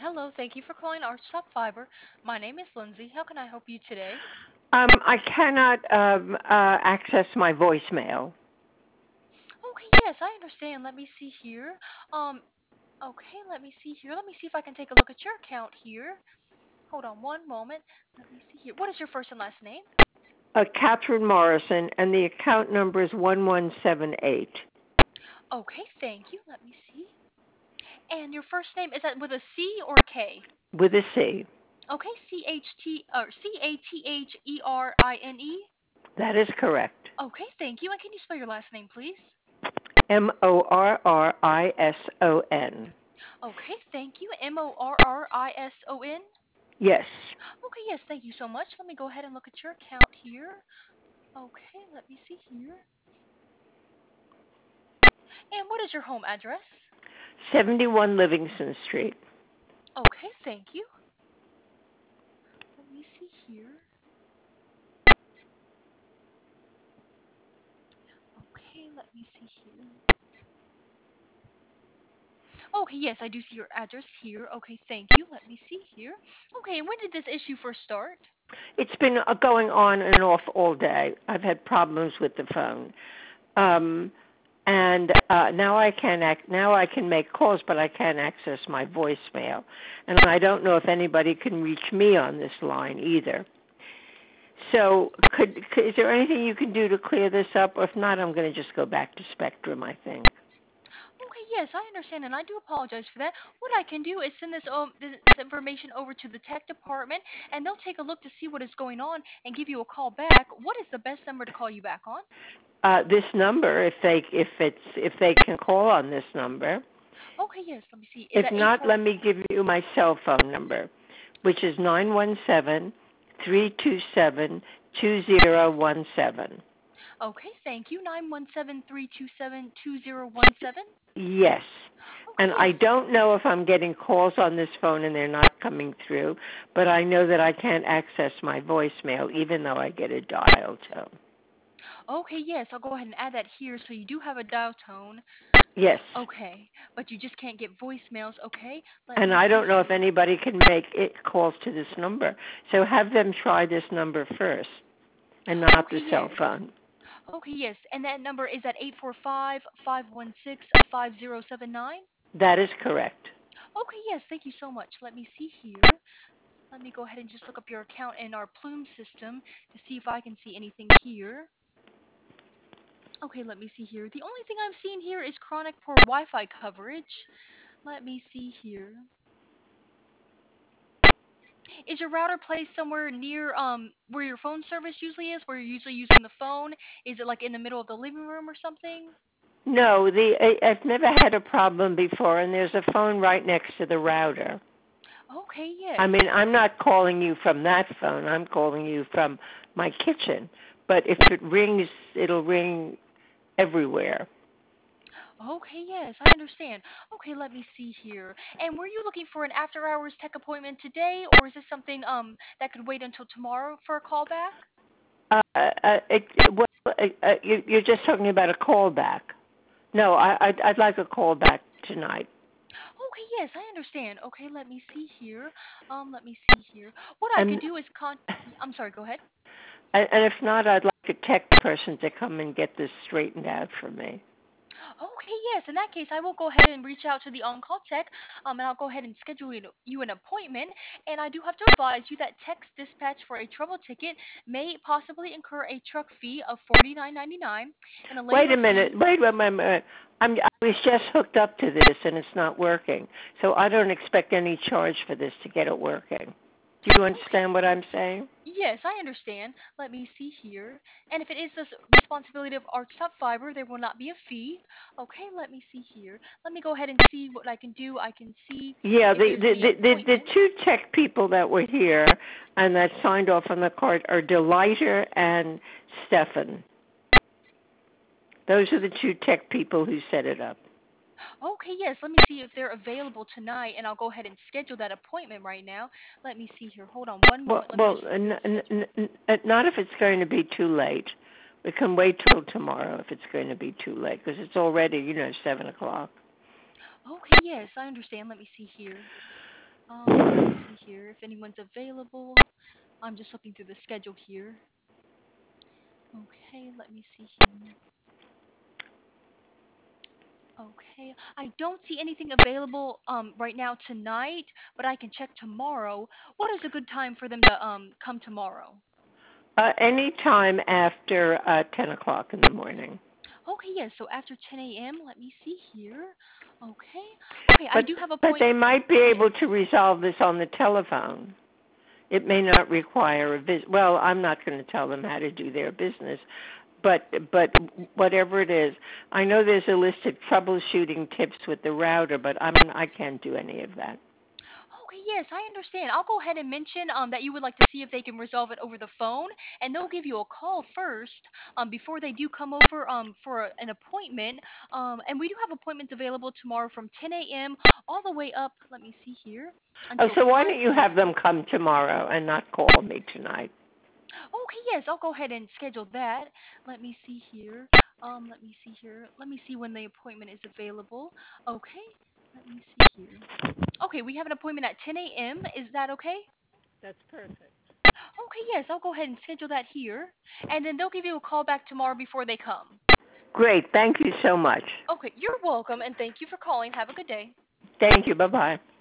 Hello, thank you for calling Archtop Fiber. My name is Lindsay. How can I help you today? I cannot access my voicemail. Okay, yes, I understand. Let me see here. Um, okay, let me see here. Let me see if I can take a look at your account here. Hold on one moment. Let me see here. What is your first and last name? Catherine Morrison, and the account number is 1178 Okay, thank you. Let me see. And your first name is that with a C or a K? with a C. Okay, Catherine. That is correct. Okay, thank you. And can you spell your last name, please? Morrison. Okay, thank you. Morrison. Yes. Okay, yes, thank you so much. Let me go ahead and look at your account here. Okay, let me see here. And what is your home address? 71 Livingston Street. Okay, thank you. Let me see here. Okay, let me see here. Okay, yes, I do see your address here. Okay, thank you. Let me see here. Okay, and when did this issue first start? It's been going on and off all day. I've had problems with the phone. Um, and now now I can make calls, but I can't access my voicemail. And I don't know if anybody can reach me on this line either. So, is there anything you can do to clear this up? Or if not, I'm going to just go back to Spectrum, I think. Okay, yes, I understand, and I do apologize for that. What I can do is send this information over to the tech department, and they'll take a look to see what is going on and give you a call back. What is the best number to call you back on? This number, if they can call on this number. Okay, yes, let me see. Is If that not, 84? let me give you my cell phone number, which is 917-327-2017. Okay, thank you. 917-327-2017. Yes. Okay, And I yes. don't know if I'm getting calls on this phone and they're not coming through, but I know that I can't access my voicemail even though I get a dial tone. Okay, yes, I'll go ahead and add that here. So you do have a dial tone. Yes. Okay, but you just can't get voicemails. Okay, let And me I see don't know if here. anybody can make it calls to this number. So have them try this number first and not Okay, the cell yes. phone. Okay, yes. And that number is at 845-516-5079. That is correct. Okay, yes. Thank you so much. Let me see here. Let me go ahead and just look up your account in our Plume system to see if I can see anything here. Okay, let me see here. The only thing I'm seeing here is chronic poor Wi-Fi coverage. Let me see here. Is your router placed somewhere near where your phone service usually is, where you're usually using the phone? Is it like in the middle of the living room or something? No, I've never had a problem before, and there's a phone right next to the router. Okay, I yes. mean, I'm not calling you from that phone. I'm calling you from my kitchen. But if it rings, it'll ring everywhere. Okay, yes, I understand. Okay, let me see here. And were you looking for an after hours tech appointment today, or is this something that could wait until tomorrow for a call back? Well, you're just talking about a callback. No, I'd like a callback tonight. Okay, yes, I understand. Okay, let me see here. Let me see here. What I could And do is I'm sorry, go ahead. and if not, I'd like a tech person to come and get this straightened out for me. Okay, yes. In that case, I will go ahead and reach out to the on-call tech, and I'll go ahead and schedule you an appointment. And I do have to advise you that text dispatch for a trouble ticket may possibly incur a truck fee of $49.99 and a Wait labor a minute. fee. Wait. I was just hooked up to this and it's not working. So I don't expect any charge for this to get it working. Do you Okay. understand what I'm saying? Yes, I understand. Let me see here. And if it is the responsibility of Archtop Fiber, there will not be a fee. Okay, let me see here. Let me go ahead and see what I can do. I can see Yeah, if there's any the appointments. two tech people that were here and that signed off on the card are Delighter and Stefan. Those are the two tech people who set it up. Okay, yes, let me see if they're available tonight, and I'll go ahead and schedule that appointment right now. Let me see here. Hold on one moment. Let me just schedule. Not if it's going to be too late. We can wait till tomorrow if it's going to be too late because it's already 7 o'clock. Okay, yes, I understand. Let me see here. Let me see here if anyone's available. I'm just looking through the schedule here. Okay, let me see here. Okay, I don't see anything available right now tonight, but I can check tomorrow. What is a good time for them to come tomorrow? Any time after 10 o'clock in the morning. Okay, yes. So after 10 a.m., let me see here. Okay. Okay, I But do have a but point. they might be Yes. able to resolve this on the telephone. It may not require a visit. Well, I'm not going to tell them how to do their business, but whatever it is, I know there's a list of troubleshooting tips with the router, but I can't do any of that. Okay, yes, I understand. I'll go ahead and mention that you would like to see if they can resolve it over the phone, and they'll give you a call first before they do come over for an appointment. And we do have appointments available tomorrow from 10 a.m. all the way up. Let me see here Oh, until so why don't you 5 have p.m. them come tomorrow and not call me tonight? Okay, yes, I'll go ahead and schedule that. Let me see here. Let me see here. Let me see when the appointment is available. Okay, let me see here. Okay, we have an appointment at 10 a.m. Is that okay? That's perfect. Okay, yes, I'll go ahead and schedule that here. And then they'll give you a call back tomorrow before they come. Great. Thank you so much. Okay, you're welcome, and thank you for calling. Have a good day. Thank you. Bye-bye.